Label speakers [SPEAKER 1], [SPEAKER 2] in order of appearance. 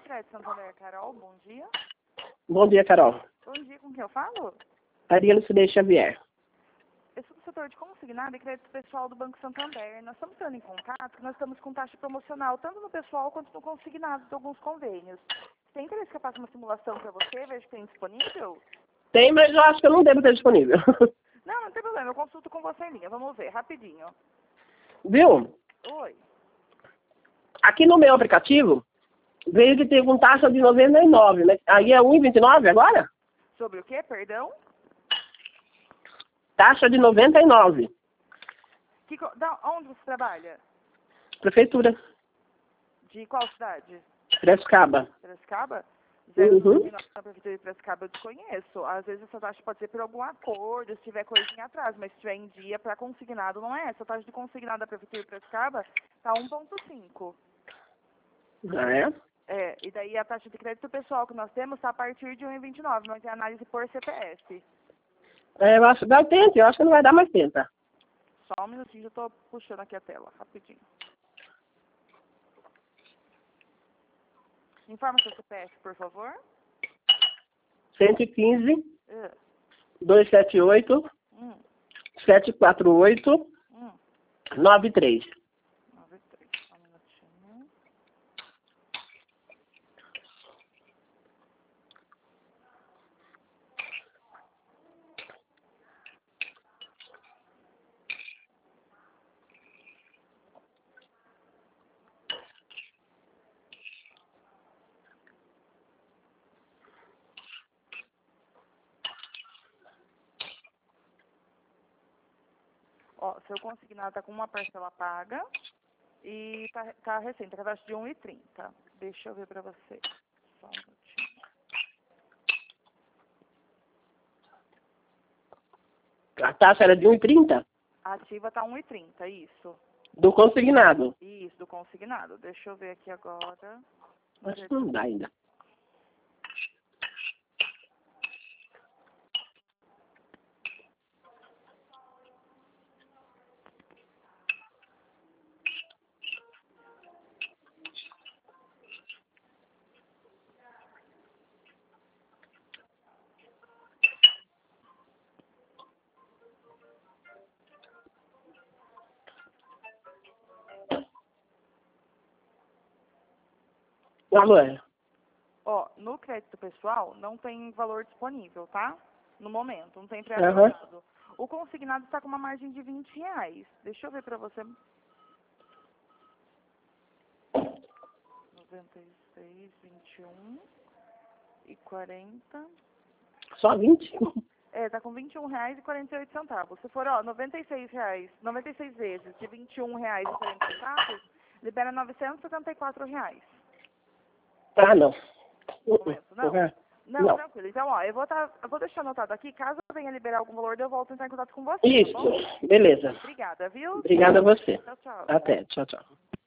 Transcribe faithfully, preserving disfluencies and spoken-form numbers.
[SPEAKER 1] Crédito Santander, Carol, bom dia.
[SPEAKER 2] Bom dia, Carol.
[SPEAKER 1] Bom dia, com quem eu falo?
[SPEAKER 2] Ariel Cidei Xavier.
[SPEAKER 1] Eu sou do setor de consignado e crédito pessoal do Banco Santander. Nós estamos entrando em contato porque nós estamos com taxa promocional, tanto no pessoal quanto no consignado de alguns convênios. Você tem interesse que eu faça uma simulação para você, veja que tem disponível?
[SPEAKER 2] Tem, mas eu acho que eu não devo ter disponível.
[SPEAKER 1] Não, não tem problema, eu consulto com você em linha. Vamos ver, rapidinho.
[SPEAKER 2] Viu?
[SPEAKER 1] Oi.
[SPEAKER 2] Aqui no meu aplicativo, veio que tem com taxa de noventa e nove, né? Aí é um e vinte e nove agora?
[SPEAKER 1] Sobre o quê, perdão?
[SPEAKER 2] Taxa de noventa e nove.
[SPEAKER 1] Que, co- da, onde você trabalha?
[SPEAKER 2] Prefeitura.
[SPEAKER 1] De qual cidade?
[SPEAKER 2] Piracicaba.
[SPEAKER 1] Piracicaba?
[SPEAKER 2] Uhum.
[SPEAKER 1] Na Prefeitura de Piracicaba eu desconheço. Às vezes essa taxa pode ser por algum acordo, se tiver coisinha atrás, mas se tiver em dia para consignado, não é essa. A taxa de consignado da Prefeitura de Piracicaba está um ponto cinco.
[SPEAKER 2] Ah, é?
[SPEAKER 1] É, e daí a taxa de crédito pessoal que nós temos está a partir de um e vinte e nove, mas tem análise por C P F.
[SPEAKER 2] É, eu acho que dá tempo, eu acho que não vai dar mais tempo. Tá?
[SPEAKER 1] Só um minutinho, eu estou puxando aqui a tela, rapidinho. Informa seu C P F, por favor.
[SPEAKER 2] cento e quinze,
[SPEAKER 1] Uh,
[SPEAKER 2] duzentos e setenta e oito,
[SPEAKER 1] hum,
[SPEAKER 2] setecentos e quarenta e oito,
[SPEAKER 1] hum,
[SPEAKER 2] noventa e três.
[SPEAKER 1] nove três, só um minutinho. Ó, seu consignado está com uma parcela paga e tá, tá recente, tá com a taxa de um e trinta. Deixa eu ver para você. Só um minutinho.
[SPEAKER 2] A taxa era de um e trinta?
[SPEAKER 1] A ativa tá um e trinta, isso.
[SPEAKER 2] Do consignado.
[SPEAKER 1] Isso, do consignado. Deixa eu ver aqui agora.
[SPEAKER 2] Acho que não dá ainda. Alô, é.
[SPEAKER 1] Ó, no crédito pessoal não tem valor disponível, tá? No momento, não tem
[SPEAKER 2] Aham.
[SPEAKER 1] pré-aprovado. O consignado está com uma margem de vinte reais. Deixa eu ver para você. noventa e seis, vinte e um e quarenta.
[SPEAKER 2] Só vinte?
[SPEAKER 1] É, tá com vinte e um reais e quarenta e oito centavos. Se for, ó, noventa e seis reais, noventa e seis vezes de vinte e um reais e quarenta centavos, libera novecentos e setenta e quatro reais.
[SPEAKER 2] Ah, não.
[SPEAKER 1] No momento, não?
[SPEAKER 2] Uhum.
[SPEAKER 1] Não,
[SPEAKER 2] Não.
[SPEAKER 1] tranquilo. Então, ó, eu vou, tá, eu vou deixar anotado aqui. Caso eu venha liberar algum valor, eu volto a entrar em contato com você,
[SPEAKER 2] Isso.
[SPEAKER 1] tá bom?
[SPEAKER 2] Beleza.
[SPEAKER 1] Obrigada, viu?
[SPEAKER 2] Obrigada a você.
[SPEAKER 1] Tchau, tchau.
[SPEAKER 2] Até. Tchau, tchau.